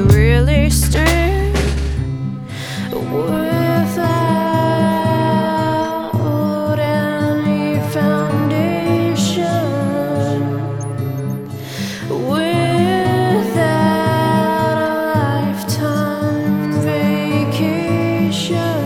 really stand without any foundation, without a lifetime vacation,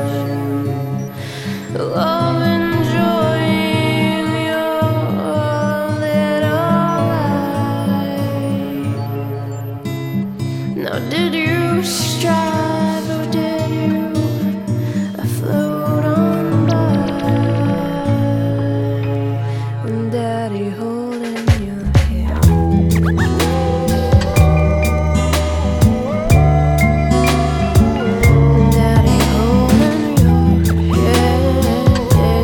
love enjoying your little life. Now did you strive or did you float on by? And Daddy holding your hand, Daddy holding your hand,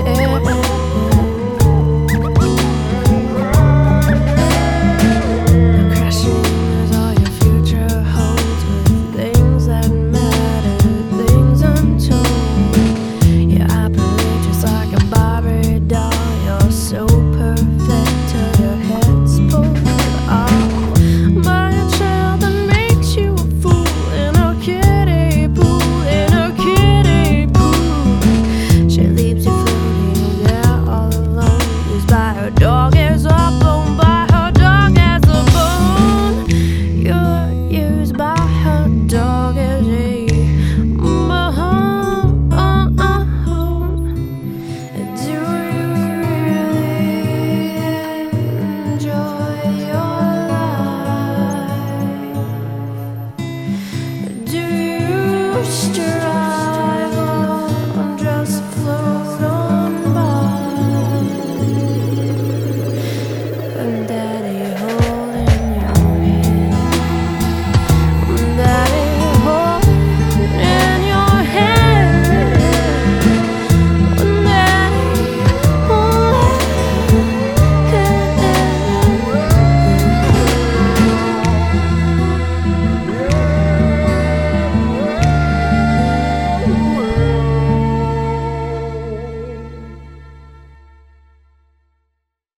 crashing as all your future holds, with things that matter, things untold. You operate just like a Barbie doll. You're so perfect till your head's pulled off by a child that makes you a fool in a kiddie pool, in a kiddie pool. She leaves you floating there all alone, used by her dog as a bone, by her dog as a bone. You're used by